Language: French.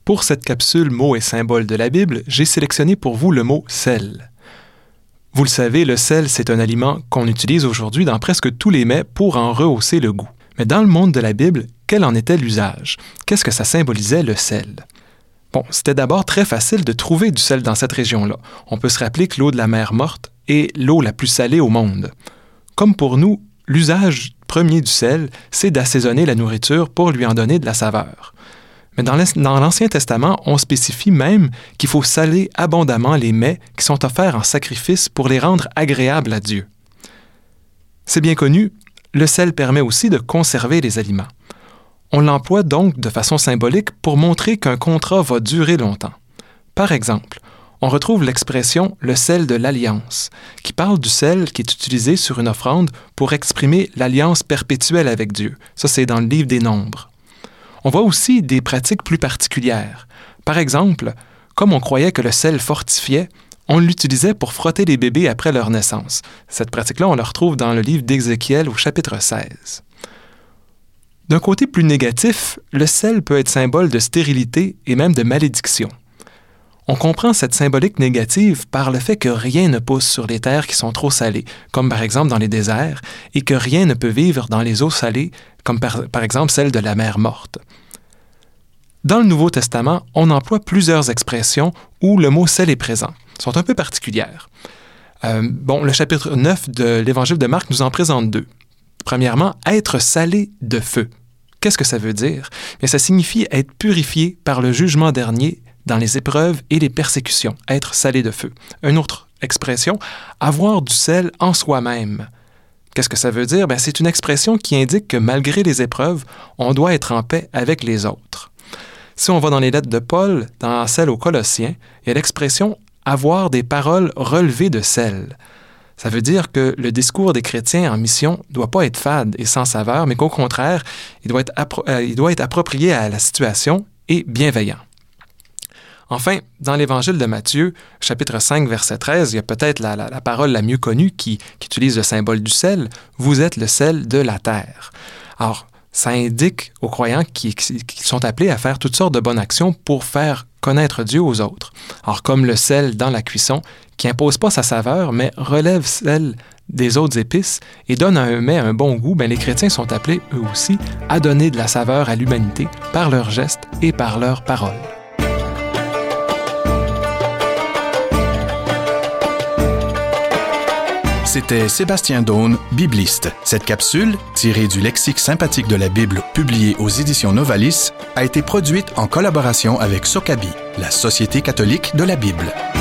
Pour cette capsule mots et symboles de la Bible, j'ai sélectionné pour vous le mot « sel ». Vous le savez, le sel, c'est un aliment qu'on utilise aujourd'hui dans presque tous les mets pour en rehausser le goût. Mais dans le monde de la Bible, quel en était l'usage? Qu'est-ce que ça symbolisait, le sel? Bon, c'était d'abord très facile de trouver du sel dans cette région-là. On peut se rappeler que l'eau de la mer Morte est l'eau la plus salée au monde. Comme pour nous, l'usage premier du sel, c'est d'assaisonner la nourriture pour lui en donner de la saveur. Mais dans l'Ancien Testament, on spécifie même qu'il faut saler abondamment les mets qui sont offerts en sacrifice pour les rendre agréables à Dieu. C'est bien connu, le sel permet aussi de conserver les aliments. On l'emploie donc de façon symbolique pour montrer qu'un contrat va durer longtemps. Par exemple, on retrouve l'expression « le sel de l'alliance » qui parle du sel qui est utilisé sur une offrande pour exprimer l'alliance perpétuelle avec Dieu. Ça, c'est dans le livre des Nombres. On voit aussi des pratiques plus particulières. Par exemple, comme on croyait que le sel fortifiait, on l'utilisait pour frotter les bébés après leur naissance. Cette pratique-là, on la retrouve dans le livre d'Ézéchiel au chapitre 16. D'un côté plus négatif, le sel peut être symbole de stérilité et même de malédiction. On comprend cette symbolique négative par le fait que rien ne pousse sur les terres qui sont trop salées, comme par exemple dans les déserts, et que rien ne peut vivre dans les eaux salées, comme par exemple celle de la mer Morte. Dans le Nouveau Testament, on emploie plusieurs expressions où le mot « sel » est présent. Elles sont un peu particulières. Le chapitre 9 de l'Évangile de Marc nous en présente deux. Premièrement, être salé de feu. Qu'est-ce que ça veut dire? Bien, ça signifie être purifié par le jugement dernier dans les épreuves et les persécutions, être salé de feu. Une autre expression, avoir du sel en soi-même. Qu'est-ce que ça veut dire? Bien, c'est une expression qui indique que malgré les épreuves, on doit être en paix avec les autres. Si on va dans les lettres de Paul, dans celle aux Colossiens, il y a l'expression « avoir des paroles relevées de sel ». Ça veut dire que le discours des chrétiens en mission ne doit pas être fade et sans saveur, mais qu'au contraire, il doit être approprié à la situation et bienveillant. Enfin, dans l'Évangile de Matthieu, chapitre 5, verset 13, il y a peut-être la parole la mieux connue qui utilise le symbole du sel. « Vous êtes le sel de la terre ». Alors, ça indique aux croyants qui sont appelés à faire toutes sortes de bonnes actions pour faire connaître Dieu aux autres. Alors, comme le sel dans la cuisson, qui n'impose pas sa saveur, mais relève celle des autres épices et donne à un mets un bon goût, bien, les chrétiens sont appelés, eux aussi, à donner de la saveur à l'humanité par leurs gestes et par leurs paroles. C'était Sébastien Daune, bibliste. Cette capsule, tirée du lexique sympathique de la Bible publié aux éditions Novalis, a été produite en collaboration avec Sokabi, la Société catholique de la Bible.